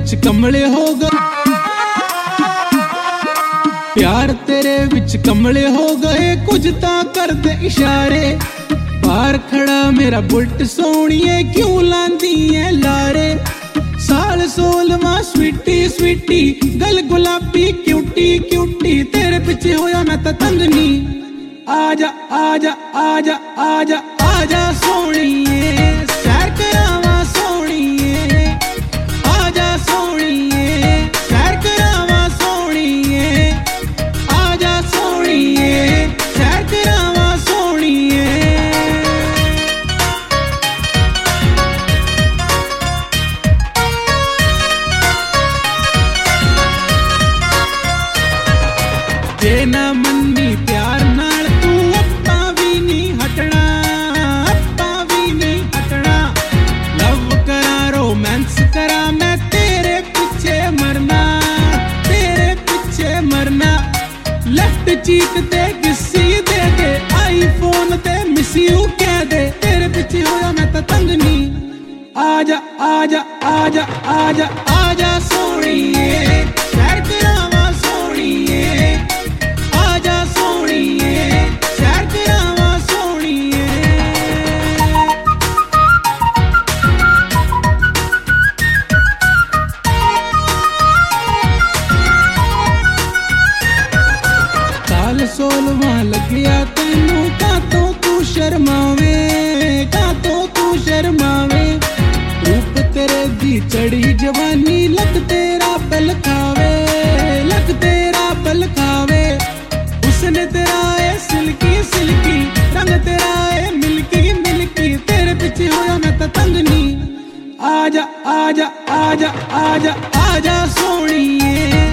विच कमले हो गए, प्यार तेरे विच कमले हो गए, कुछ ता कर दे इशारे। बाहर खड़ा मेरा बुलट सोहणिए क्यों लांदी है लारे। साल 16वां स्वीटी स्वीटी, गल गुलाबी क्यूटी क्यूटी, तेरे पिछे होया मैं तां तंग नी। आजा आजा आजा आजा आजा सोहणिए, सैर करावां सोहणिए, आजा सोहणिए, सैर करावां सोहणिए, आजा सोहणिए, सैर करावां सोहणिए। जे ना मन्नी प्यार नाल तू अप्पां भी नहीं हटना, अप्पां भी नहीं हटना। लव करा रोमांस करा मैं तेरे पीछे मरना, तेरे पीछे मरना। लेफ्ट चीक ते किसी दे दे, आईफोन ते मिस यू कह दे, तेरे पीछे होया मैं तां तंग नी। आजा आजा आजा आजा आजा सोहणिए, सैर करावां सोहणिए, आजा सोहणिए, सैर करावां सोहणिए। साल 16वां लग्या तैनू, कातों तू शर्मावे, कातों तू शर्मावे। रूप तेरे दी चढ़ी जवानी, लग तेरा बल खावे, लग तेरा बल खावे। उसने तेरा है सिल्की सिल्की, रंग तेरा है मिल्की मिल्की, तेरे पीछे होया मैं तां तंग नी। आजा आजा आजा आजा आजा सोहणिए,